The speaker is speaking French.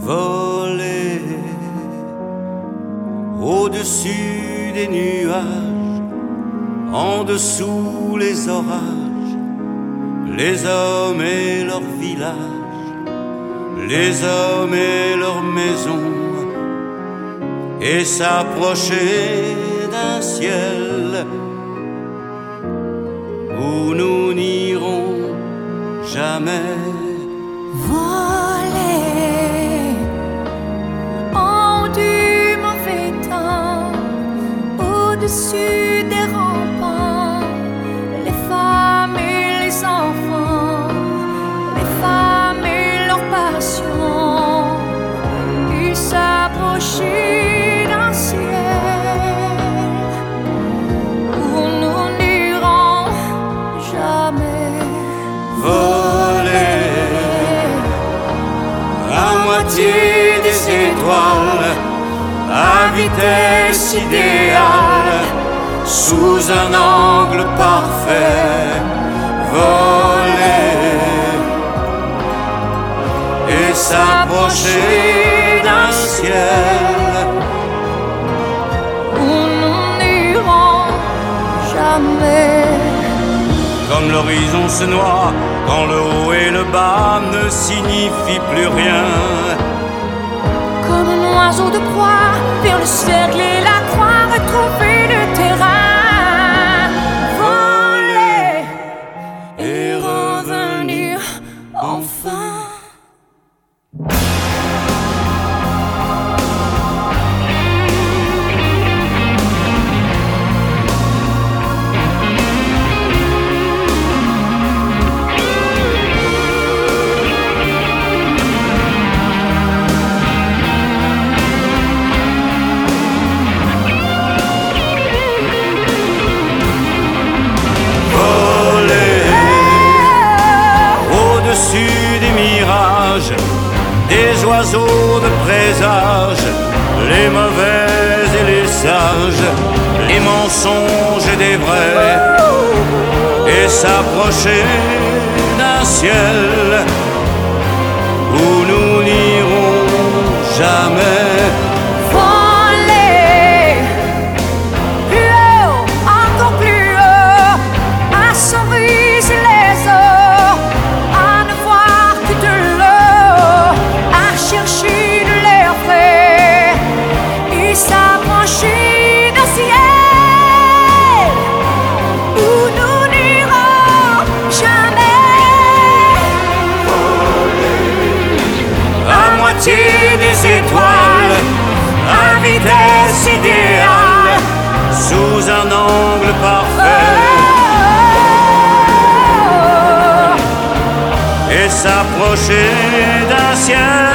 voler au-dessus des nuages, en dessous les orages, les hommes et leurs villages, les hommes et leurs maisons, et s'approcher d'un ciel où nous n'irons jamais. Voler en du mauvais temps, au-dessus des remparts, les femmes et les enfants, les femmes et leur passion, et s'approcher d'un ciel où nous n'irons jamais. Voler à moitié des étoiles, à vitesse idéale, sous un angle parfait. Voler et s'approcher d'un ciel où nous n'irons jamais. Comme l'horizon se noie, quand le haut et le bas ne signifient plus rien. Comme un oiseau de proie, vers le cercle et la croix, retrouver le terrain. Voler et revenir enfin. Des oiseaux de présage, les mauvais et les sages, les mensonges et des vrais, et s'approcher d'un ciel où nous n'irons jamais. Voler plus haut, encore plus haut, à s'enriser les eaux, à ne voir que de l'eau, à chercher de l'air frais et s'approcher d'un ciel où nous n'irons jamais. À moitié des étoiles, à vitesse idéale, sous un angle parfait, et s'approcher d'un ciel